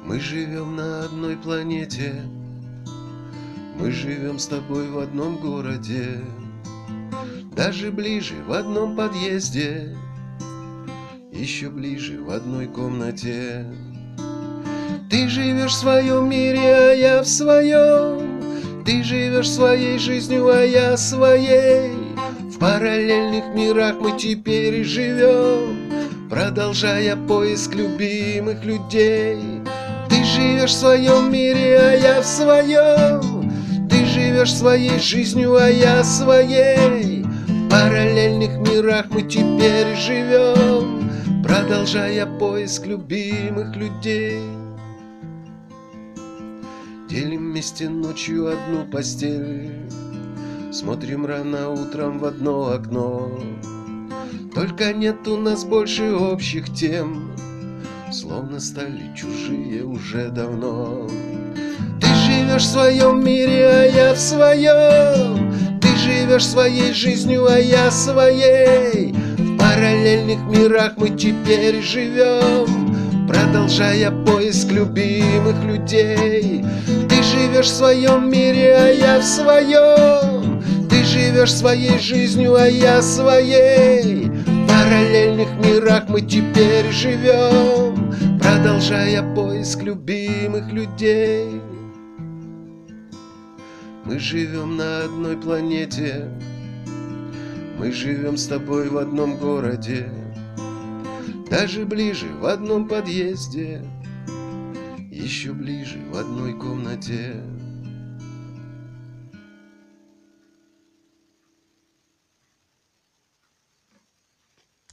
Мы живем на одной планете, мы живем с тобой в одном городе, даже ближе в одном подъезде, еще ближе в одной комнате. Ты живешь в своем мире, а я в своем. Ты живешь своей жизнью, а я своей. В параллельных мирах мы теперь и живем, продолжая поиск любимых людей. Ты живешь в своем мире, а я в своем. Ты живешь своей жизнью, а я своей. В параллельных мирах мы теперь живем, продолжая поиск любимых людей. Делим вместе ночью одну постель, смотрим рано утром в одно окно. Только нет у нас больше общих тем, словно стали чужие уже давно. Ты живешь в своем мире, а я в своем. Ты живешь своей жизнью, а я своей. В параллельных мирах мы теперь живем, продолжая поиск любимых людей. Ты живешь в своем мире, а я в своем. Ты живешь своей жизнью, а я своей. В параллельных мирах мы теперь живем, продолжая поиск любимых людей. Мы живем на одной планете, мы живем с тобой в одном городе, даже ближе в одном подъезде, еще ближе в одной комнате.